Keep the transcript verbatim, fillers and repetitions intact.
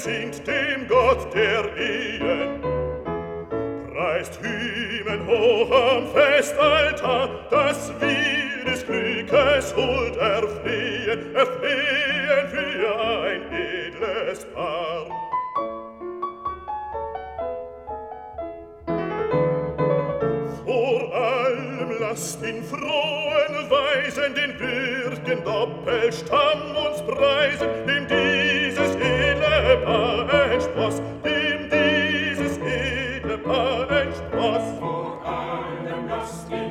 singt dem Gott der Ehen. Preist Hymen hoch am Festaltar, dass wir des Glückes Huld erflehen, erflehen für ein edles Paar. Vor allem lasst in frohen Weisen den Bürgen Doppelstamm uns preisen, dem dieses edle Paar entspross, dem dieses edle Paar entspross. Vor allem lasst in